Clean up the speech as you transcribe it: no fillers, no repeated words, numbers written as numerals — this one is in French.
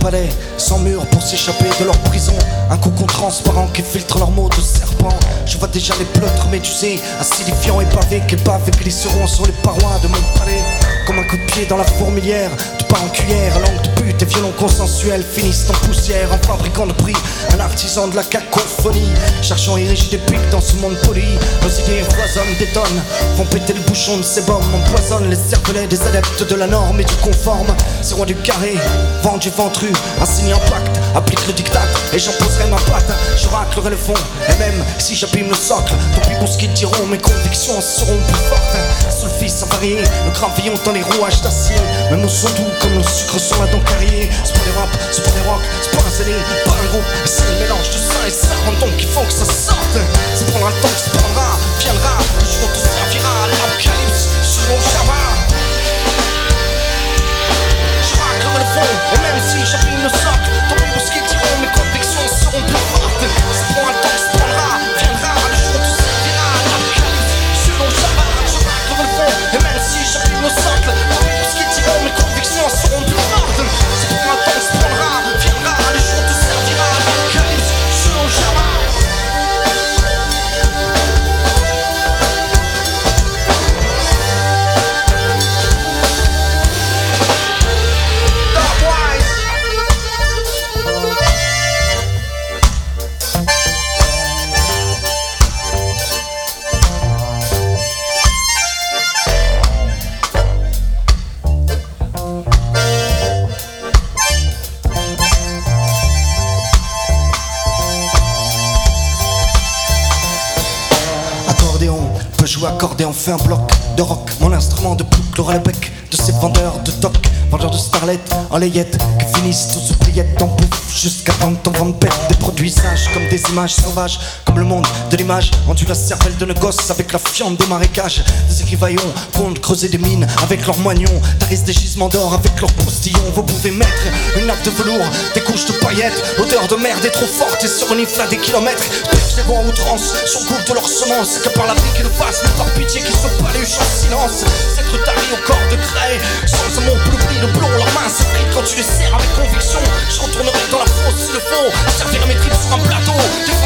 palais, sans mur pour s'échapper de leur prison. Un cocon transparent qui filtre leurs mots de serpent. Je vois déjà les pleutres médusés, acidifiants et pavés qu'épavés glisseront sur les parois de mon palais. Comme un coup de pied dans la fourmilière, de pas en cuillère, langue de pute et violon consensuel finissent en poussière. En fabricant de prix, un artisan de la cacophonie, cherchant à ériger des pics dans ce monde poli. Nos idées foisonnent, détonnent, font péter le bouchon de ces bombes, empoisonnent les cervelets des adeptes de la norme et du conforme. Ces rois du carré, vendus, ventrus, assignés en pacte, applique le diktat et j'imposerai ma patte. Je raclerai le fond, et même si j'abîme le socle, tant pis pour ce qu'ils diront, mes convictions seront plus fortes. Sulfis avarié, le gravillon dans les rouages d'acier. Mes mots sont doux comme le sucre sur la dent carrière. C'est pas des rap, c'est pas des rock, c'est pas un zélé, pas un groupe. C'est le mélange de ça et ça, donc il faut que ça sorte. Ça prendra le temps que ça prendra, viendra, le jour où tout servira à l'apocalypse selon Java. Je raclerai le fond, et même si j'abîme le socle, tant pis pour ce qu'ils diront, mes convictions seront plus fortes. Ça prendra le temps que ça prendra, viendra, le jour où tout servira à l'apocalypse selon Java. Je raclerai le fond, et même si j'abîme le socle, tant pis pour ce qu'ils diront, mes convictions seront plus fortes. Ça prendra le temps que ça prendra, viendra, le jour où tout servira à l'apocalypse selon Java. Jouer accordéon, fait un bloc de rock. Mon instrument de boucle aura le bec de ces vendeurs de toc, vendeurs de starlettes en layette qui finissent tous oubliettes en bouffe jusqu'à vendre ton vent de pète. Des produits sages comme des images sauvages, comme le monde de l'image rendu la cervelle de nos gosses avec la fiente des marécages. Des écrivaillons comptent creuser des mines avec leurs moignons, tarissent des gisements d'or avec leurs postillons. Vous pouvez mettre une nappe de velours, des couches de paillettes, odeur de merde est trop forte et sur une ifla des kilomètres. Pêche les vents à outrance, sur goût de leurs semences, que par la vie qui nous passe, mais par pitié qui se paluche en silence. S'être tari au corps de craie, sans un mot ploubli de plomb, leurs mains s'effritent quand tu les serres avec conviction. Je retournerai dans la fosse s'il le faut, servir mes tripes sur un plateau.